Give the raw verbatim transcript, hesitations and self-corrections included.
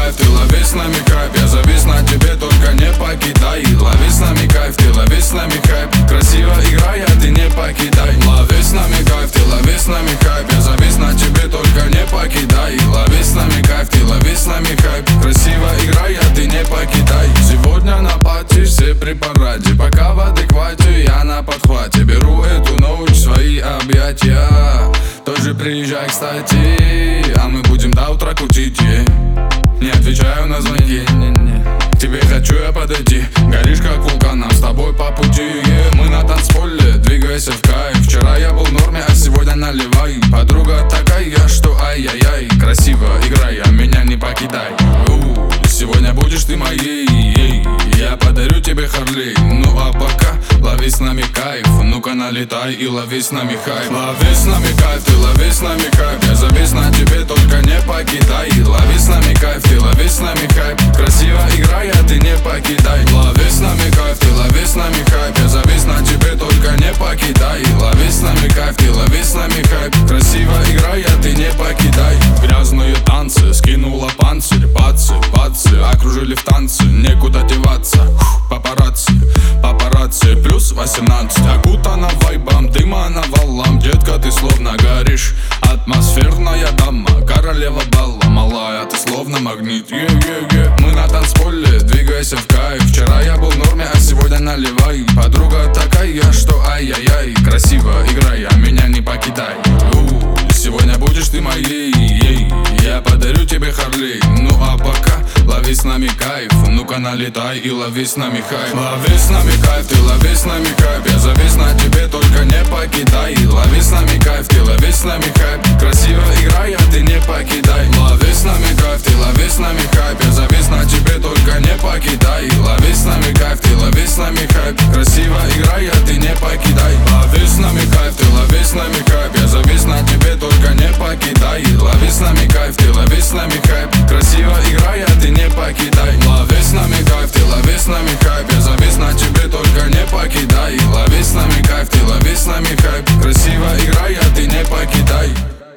кайф, ты лови с нами кайф. Я завис на тебе, только не покидай. Лови с нами кайф, ты лови с нами кайф. Красиво играя, ты не покидай. Лови с нами кайф, ты лови с нами кайф. Я завис на тебе, только не покидай. Лови с нами кайф, ты лови с нами кайф. Красиво играя, ты не покидай. Сегодня на пати все при параде, пока в адеквате я на подхвате. Беру эту ночь в свои объятия. Тоже приезжай, кстати, а мы будем до утра кутить, yeah. Не отвечаю на звонки, не-не. К тебе хочу я подойти. Горишь как вулкан, нам с тобой по пути, yeah. Мы на танцполе, двигайся в кайф. Вчера я был в норме, а сегодня наливай. Подруга такая, что ай-яй-яй. Красиво играй, а меня не покидай. У-у, сегодня будешь ты моей, ей. Я подарю тебе Харлей. Ну а пока лови с нами кайф. Ну-ка налетай и лови с нами кайф. Лови с нами кайф, ты лови с нами кайф. Я завис на тебе, только не покидай. Лови с нами кайф, ты лови с нами кайф. Красиво играя, ты не покидай. Лови с нами кайф, ты лови с нами кайф. Я завис на тебе, только не покидай. Лови с нами кайф, ты лови с нами кайф. Красиво играя, ты не покидай. Грязные танцы, скинула панцирь. Пацы, пацы, окружили в танце. Некуда деваться, папарацци, папарацци. Плюс восемнадцать, окутана вайбом, дыма навалом. Детка, ты словно горишь, атмосферная дама. Королева балла, малая, ты словно магнит, yeah, yeah, yeah. Мы на танцполе, двигайся в кайф. Вчера я был в норме, а сегодня наливай. Подруга такая, что ай-яй-яй. Красиво играй, а меня не покидай. У-у, сегодня будешь ты моей, ей. Я подарю тебе Харлей. Ну а пока лови с нами кайф. Ну-ка налетай и лови с нами кайф. Лови с нами кайф, ты лови с нами кайф. Я завис